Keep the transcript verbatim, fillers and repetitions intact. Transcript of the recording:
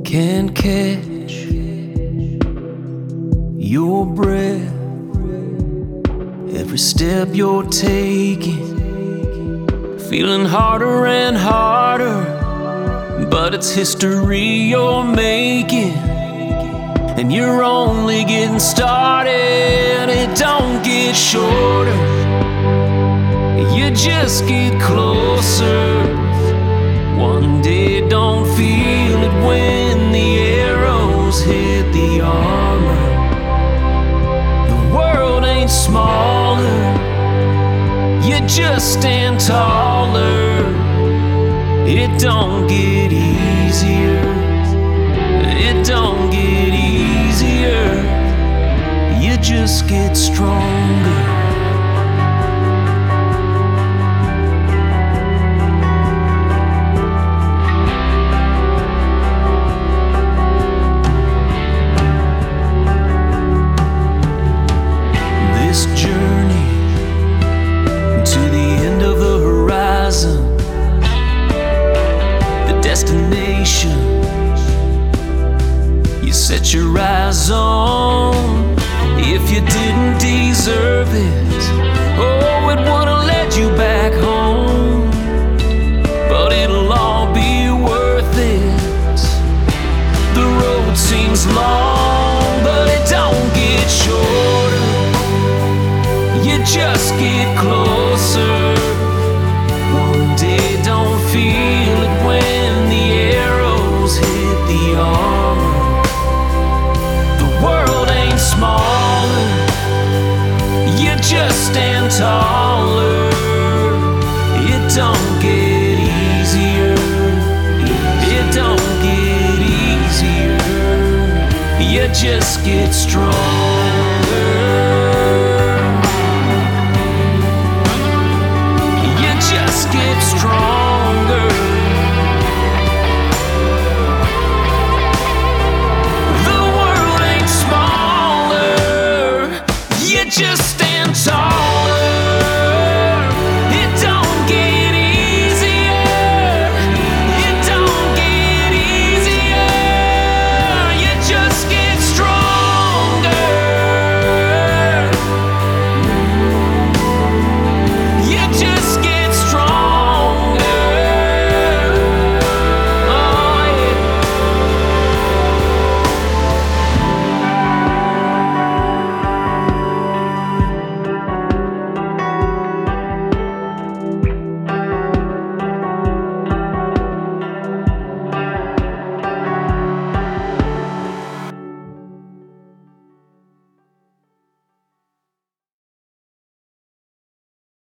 Can't catch your breath. Every step you're taking, feeling harder and harder, but it's history you're making, and you're only getting started. It don't get shorter, you just get closer. One day don't feel it when the arrows hit the armor. The world ain't smaller, you just stand taller. It don't get easier, it don't get easier, you just get stronger. This journey to the end of the horizon, the destination you set your eyes on. If you didn't deserve it, oh, it would've led you back home. But it'll all be worth it. The road seems long, but it don't get shorter, you just get closer. One day don't feel it when the arrows hit the armor. The world ain't smaller, you just stand taller. It don't get easier, it don't get easier, you just get stronger.